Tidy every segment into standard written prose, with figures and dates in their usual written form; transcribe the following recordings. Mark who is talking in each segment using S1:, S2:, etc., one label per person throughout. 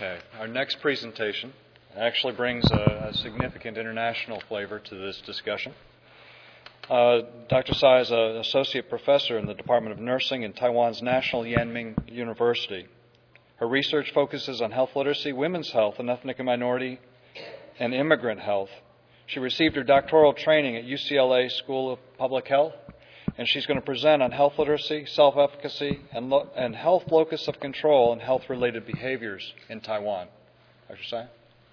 S1: Okay, our next presentation actually brings a significant international flavor to this discussion. Dr. Tsai is an associate professor in the Department of Nursing in Taiwan's National Yanming University. Her research focuses on health literacy, women's health, and ethnic and minority and immigrant health. She received her doctoral training at UCLA School of Public Health, and she's going to present on health literacy, self-efficacy, and health locus of control and health-related behaviors in Taiwan. Dr. Tsai?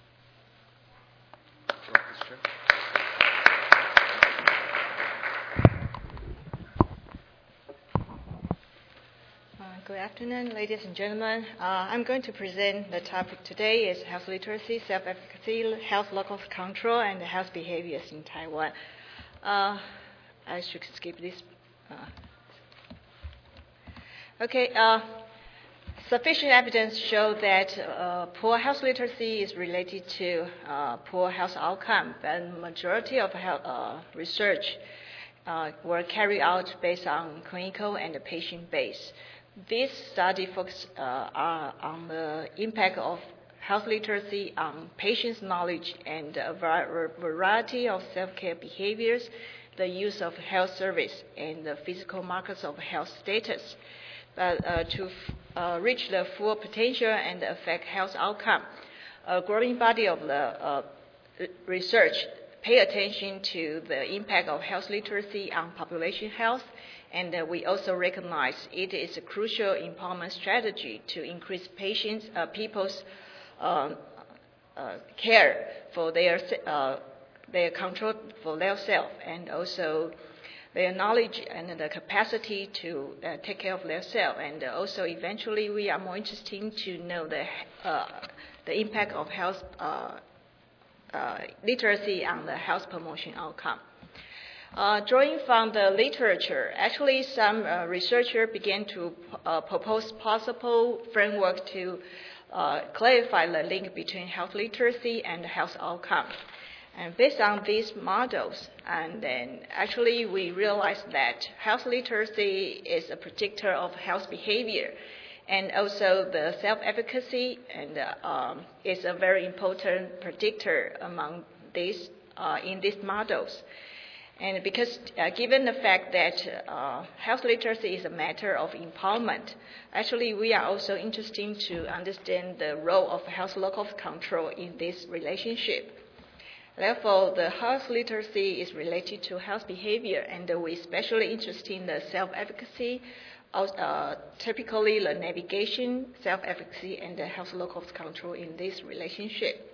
S2: Good afternoon, ladies and gentlemen. I'm going to present the topic today is health literacy, self-efficacy, health locus of control, and health behaviors in Taiwan. I should skip this. Sufficient evidence show that poor health literacy is related to poor health outcome, and majority of health research were carried out based on clinical and patient base. This study focuses on the impact of health literacy on patients' knowledge and a variety of self-care behaviors, the use of health service, and the physical markers of health status. But to reach the full potential and affect health outcome, a growing body of the research pay attention to the impact of health literacy on population health, and we also recognize it is a crucial empowerment strategy to increase people's care for their control for their self, and also their knowledge and the capacity to take care of their self. And also eventually we are more interested to know the impact of health literacy on the health promotion outcome. Drawing from the literature, actually some researchers began to propose possible framework to clarify the link between health literacy and health outcome. And based on these models, and then actually we realized that health literacy is a predictor of health behavior, and also the self-efficacy and is a very important predictor among these in these models. And because given the fact that health literacy is a matter of empowerment, actually we are also interested to understand the role of health locus control in this relationship. Therefore, the health literacy is related to health behavior, and we're especially interested in the self-efficacy, typically the navigation, self-efficacy, and the health locus control in this relationship.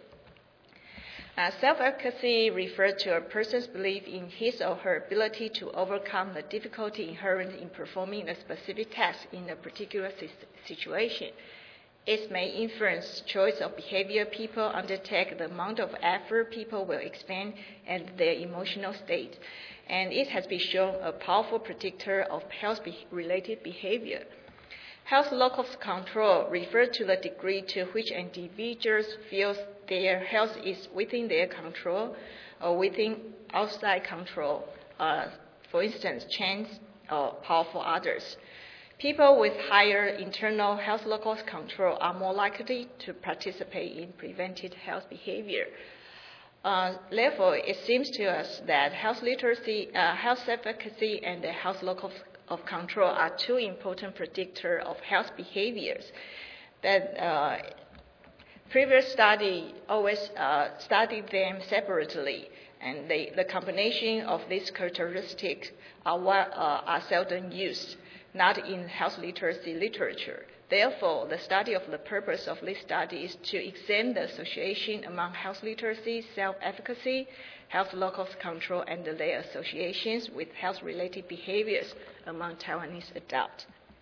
S2: Self-efficacy refers to a person's belief in his or her ability to overcome the difficulty inherent in performing a specific task in a particular situation. It may influence choice of behavior people undertake, the amount of effort people will expend, and their emotional state. And it has been shown a powerful predictor of health-related behavior. Health locus control refers to the degree to which individuals feel their health is within their control or within outside control, for instance, chance or power for others. People with higher internal health locus control are more likely to participate in preventive health behavior. Therefore, it seems to us that health literacy, health efficacy, and the health locus of control are two important predictors of health behaviors. That previous study always studied them separately, and the combination of these characteristics are seldom used, not in health literacy literature. Therefore, the study of the purpose of this study is to examine the association among health literacy, self-efficacy, health locus control, and their associations with health-related behaviors among Taiwanese adults.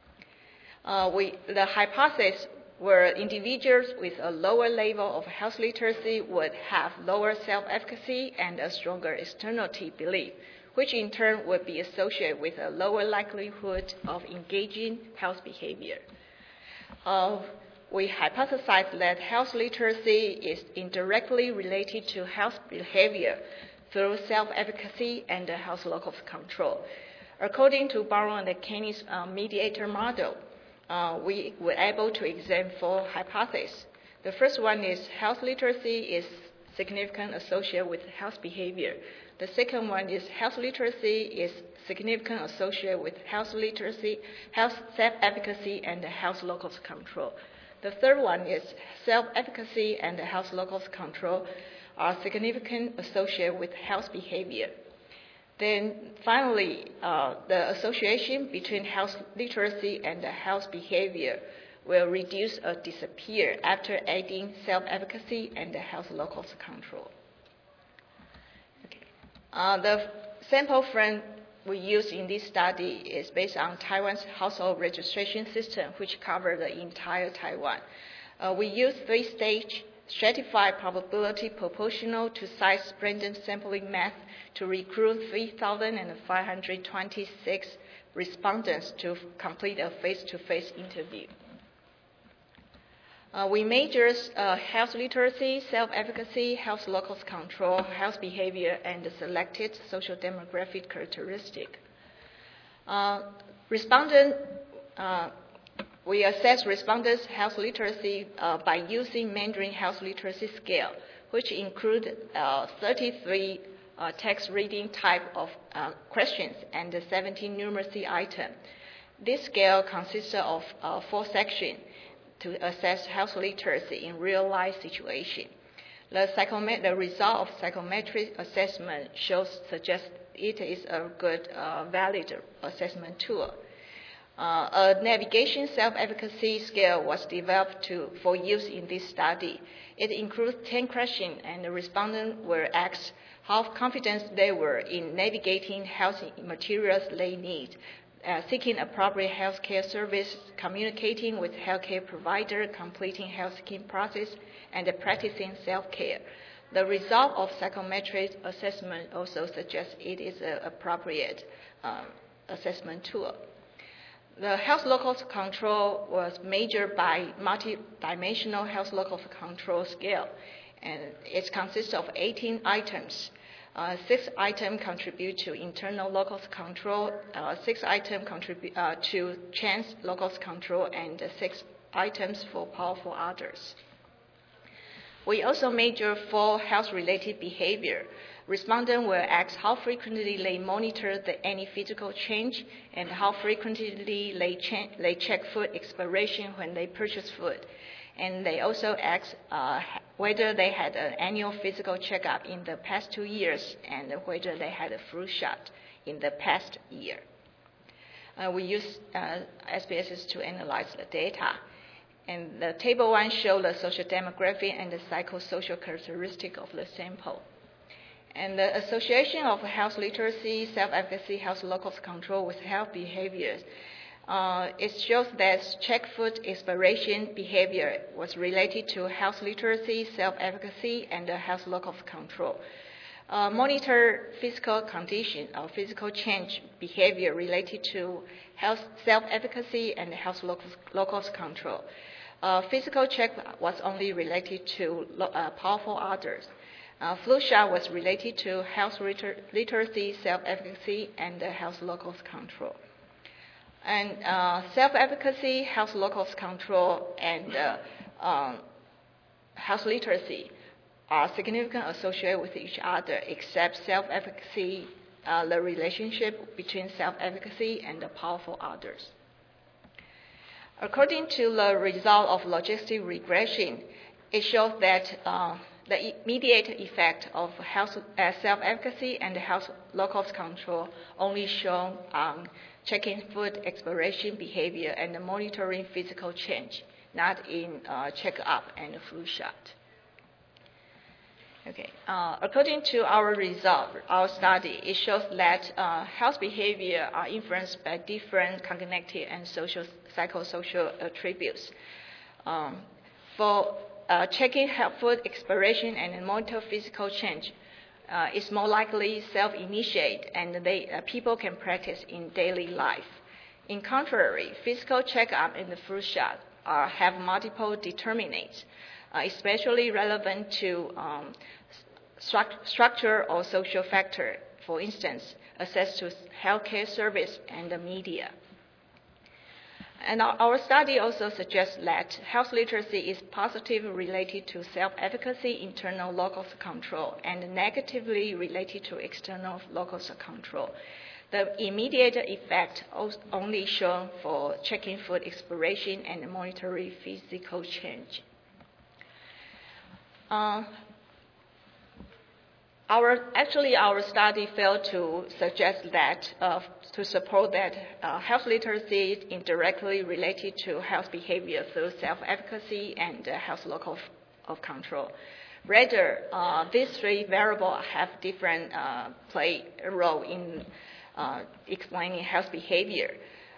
S2: The hypothesis were individuals with a lower level of health literacy would have lower self-efficacy and a stronger externality belief, which in turn would be associated with a lower likelihood of engaging health behavior. We hypothesize that health literacy is indirectly related to health behavior through self-efficacy and health locus control. According to Baron and Kenny's mediator model, we were able to examine four hypotheses. The first one is health literacy is significant associated with health behavior. The second one is health literacy is significant associated with health literacy, health self-efficacy, and health locus control. The third one is self-efficacy and health locus control are significant associated with health behavior. Then finally, the association between health literacy and health behavior will reduce or disappear after adding self-efficacy and health locus control. Okay. The sample frame we use in this study is based on Taiwan's household registration system, which covers the entire Taiwan. We use three-stage stratified probability proportional to size random sampling method to recruit 3,526 respondents to complete a face-to-face interview. We measure health literacy, self-efficacy, health locus control, health behavior, and selected social demographic characteristic. We assess respondents' health literacy by using Mandarin Health Literacy Scale, which include 33 text reading type of questions and 17 numeracy items. This scale consists of 4 sections to assess health literacy in real-life situation. The result of psychometric assessment suggests it is a good, valid assessment tool. A navigation self-efficacy scale was developed for use in this study. It includes 10 questions, and the respondents were asked how confident they were in navigating health materials they need, seeking appropriate healthcare service, communicating with healthcare provider, completing health scheme process, and practicing self-care. The result of psychometric assessment also suggests it is an appropriate assessment tool. The health locus control was measured by multidimensional health locus control scale, and it consists of 18 items. 6 items contribute to internal locus control, 6 items contribute to chance locus control, and 6 items for powerful others. We also measure 4 health-related behavior. Respondents were asked how frequently they monitor any physical change and how frequently they check food expiration when they purchase food. And they also asked whether they had an annual physical checkup in the past 2 years and whether they had a flu shot in the past year. We use SPSS to analyze the data. And the table 1 shows the social demographic and the psychosocial characteristic of the sample. And the association of health literacy, self-efficacy, health locus control with health behaviors, it shows that check food expiration behavior was related to health literacy, self-efficacy, and health locus control. Monitor physical condition or physical change behavior related to health self-efficacy and health locus control. Physical check was only related to powerful others. Flu shot was related to health literacy, self-efficacy, and health locus control. And self-efficacy, health locus control, and health literacy are significantly associated with each other, except self-efficacy, the relationship between self-efficacy and the powerful others. According to the result of logistic regression, it shows that the immediate effect of health self-efficacy and health locus control only shown on checking food expiration behavior and monitoring physical change, not in check-up and flu shot. Okay. According to our result, our study, it shows that health behavior are influenced by different cognitive and psychosocial attributes. For checking food expiration and monitor physical change, is more likely self-initiate, and people can practice in daily life. In contrary, physical checkup and the flu shot have multiple determinants, especially relevant to structure or social factor, for instance, access to healthcare service and the media. And our study also suggests that health literacy is positively related to self-efficacy, internal locus control, and negatively related to external locus control. The immediate effect only shown for checking food exploration and monitoring physical change. Our study failed to suggest that, to support that health literacy is indirectly related to health behavior through self-efficacy and health locus of control. Rather, these three variables have different play a role in explaining health behavior.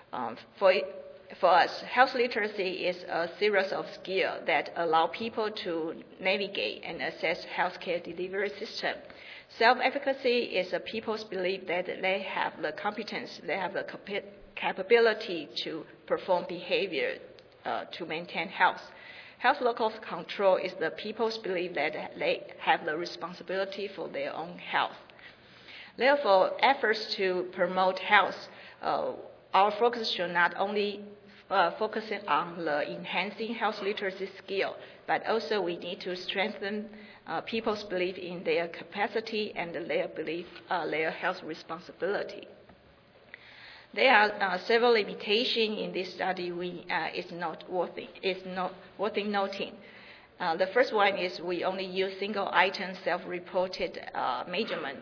S2: For us, health literacy is a series of skills that allow people to navigate and assess healthcare delivery system. Self-efficacy is a people's belief that they have the competence, they have the capability to perform behavior to maintain health. Health locus control is the people's belief that they have the responsibility for their own health. Therefore, efforts to promote health, our focus should not only focusing on the enhancing health literacy skill, but also we need to strengthen people's belief in their capacity and their health responsibility. There are several limitations in this study. It's not worth noting. The first one is we only use single item self-reported measurement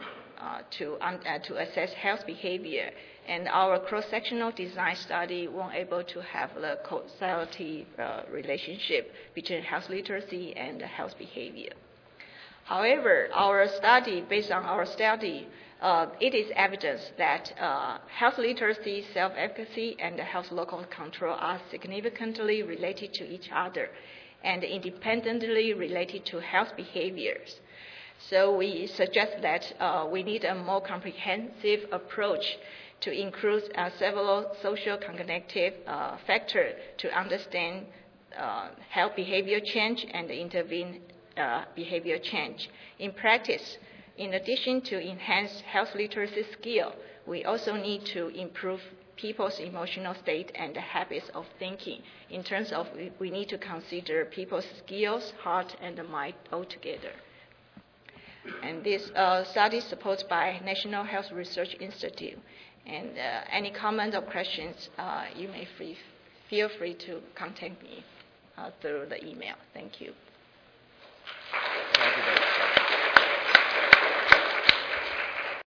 S2: to assess health behavior, and our cross-sectional design study weren't able to have the causality relationship between health literacy and health behavior. However, based on our study, it is evidence that health literacy, self-efficacy, and health local control are significantly related to each other and independently related to health behaviors. So we suggest that we need a more comprehensive approach to include several social cognitive factors to understand health behavior change and intervene behavior change. In practice, in addition to enhance health literacy skill, we also need to improve people's emotional state and habits of thinking. In terms of, we need to consider people's skills, heart, and mind altogether. And this study is supported by National Health Research Institute. And any comments or questions, you may feel free to contact me through the email. Thank you.